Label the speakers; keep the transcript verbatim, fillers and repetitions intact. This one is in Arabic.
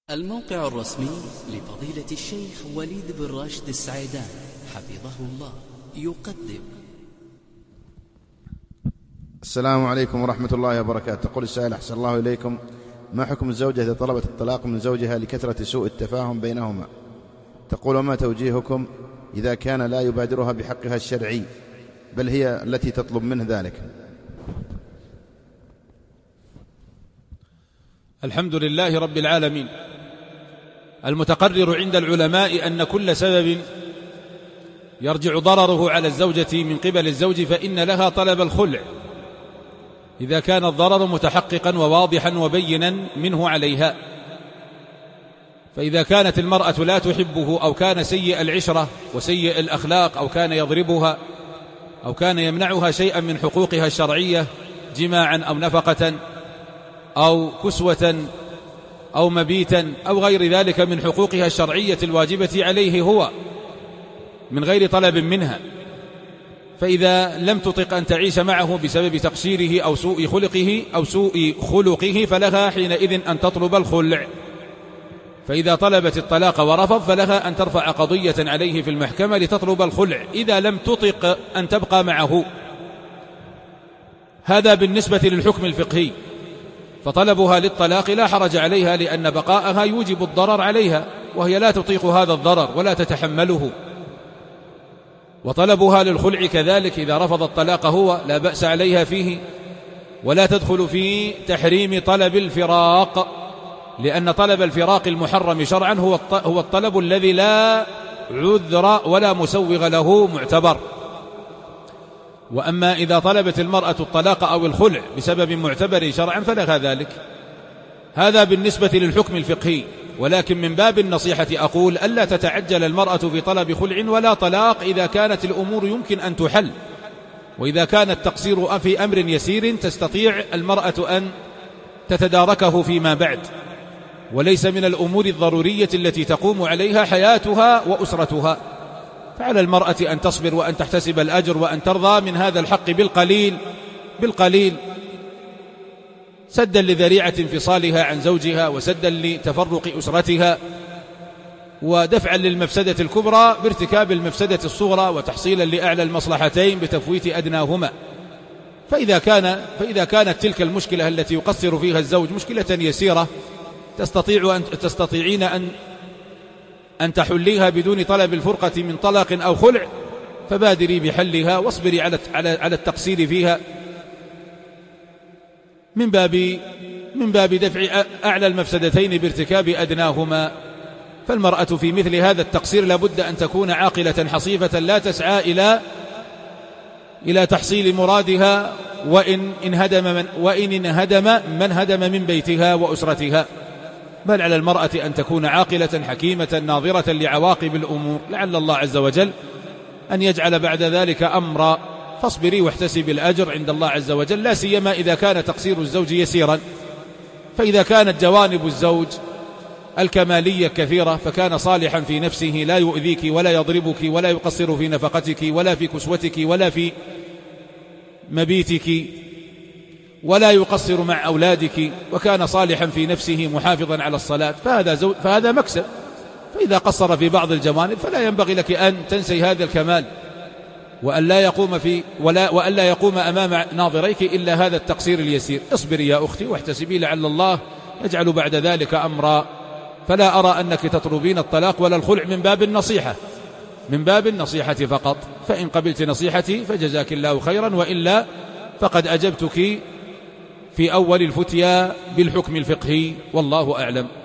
Speaker 1: الموقع الرسمي لفضيلة الشيخ وليد بن راشد السعيدان حفظه الله يقدم.
Speaker 2: السلام عليكم ورحمة الله وبركاته. تقول السائل: أحسن الله إليكم، ما حكم الزوجة إذا طلبت الطلاق من زوجها لكثرة سوء التفاهم بينهما؟ تقول: وما توجيهكم إذا كان لا يبادرها بحقها الشرعي بل هي التي تطلب منه ذلك؟
Speaker 3: الحمد لله رب العالمين، المتقرر عند العلماء أن كل سبب يرجع ضرره على الزوجة من قبل الزوج فإن لها طلب الخلع إذا كان الضرر متحققا وواضحا وبينا منه عليها. فإذا كانت المرأة لا تحبه أو كان سيء العشرة وسيء الأخلاق أو كان يضربها أو كان يمنعها شيئا من حقوقها الشرعية جماعا أو نفقة أو كسوة أو مبيتا أو غير ذلك من حقوقها الشرعية الواجبة عليه هو من غير طلب منها، فإذا لم تطق أن تعيش معه بسبب تقصيره أو سوء خلقه أو سوء خلقه فلها حينئذ أن تطلب الخلع. فإذا طلبت الطلاق ورفض فلها أن ترفع قضية عليه في المحكمة لتطلب الخلع إذا لم تطق أن تبقى معه. هذا بالنسبة للحكم الفقهي، فطلبها للطلاق لا حرج عليها لأن بقاءها يوجب الضرر عليها وهي لا تطيق هذا الضرر ولا تتحمله. وطلبها للخلع كذلك إذا رفض الطلاق هو لا بأس عليها فيه، ولا تدخل في تحريم طلب الفراق، لأن طلب الفراق المحرم شرعا هو الطلب الذي لا عذر ولا مسوغ له معتبر. وأما إذا طلبت المرأة الطلاق أو الخلع بسبب معتبر شرعا فلها ذلك. هذا بالنسبة للحكم الفقهي، ولكن من باب النصيحة أقول ألا تتعجل المرأة في طلب خلع ولا طلاق إذا كانت الأمور يمكن أن تحل، وإذا كان التقصير في أمر يسير تستطيع المرأة أن تتداركه فيما بعد، وليس من الأمور الضرورية التي تقوم عليها حياتها وأسرتها. فعلى المرأة أن تصبر وأن تحتسب الأجر وأن ترضى من هذا الحق بالقليل بالقليل سدا لذريعة انفصالها عن زوجها وسدا لتفرق أسرتها ودفعا للمفسدة الكبرى بارتكاب المفسدة الصغرى وتحصيلا لأعلى المصلحتين بتفويت أدناهما. فإذا كان فإذا كانت تلك المشكلة التي يقصر فيها الزوج مشكلة يسيرة تستطيع أن تستطيعين أن أن تحليها بدون طلب الفرقة من طلاق أو خلع فبادري بحلها واصبري على على التقصير فيها من باب من باب دفع أعلى المفسدتين بارتكاب أدناهما. فالمرأة في مثل هذا التقصير لابد أن تكون عاقلة حصيفة لا تسعى إلى إلى تحصيل مرادها وإن انهدم من وإن انهدم من هدم من بيتها وأسرتها، بل على المرأة أن تكون عاقلة حكيمة ناظرة لعواقب الأمور، لعل الله عز وجل أن يجعل بعد ذلك أمرا. فاصبري واحتسبي الأجر عند الله عز وجل، لا سيما إذا كان تقصير الزوج يسيرا. فإذا كانت جوانب الزوج الكمالية كثيرة فكان صالحا في نفسه لا يؤذيك ولا يضربك ولا يقصر في نفقتك ولا في كسوتك ولا في مبيتك ولا يقصر مع أولادك، وكان صالحا في نفسه محافظا على الصلاة، فهذا, زو... فهذا مكسب. فإذا قصر في بعض الجوانب فلا ينبغي لك أن تنسي هذا الكمال وأن لا يقوم, في ولا... وأن لا يقوم أمام ناظريك إلا هذا التقصير اليسير. اصبري يا أختي واحتسبي لعل الله يجعل بعد ذلك أمرا. فلا أرى أنك تطلبين الطلاق ولا الخلع من باب النصيحة من باب النصيحة فقط. فإن قبلت نصيحتي فجزاك الله خيرا، وإلا فقد أجبتك في أول الفتيا بالحكم الفقهي، والله أعلم.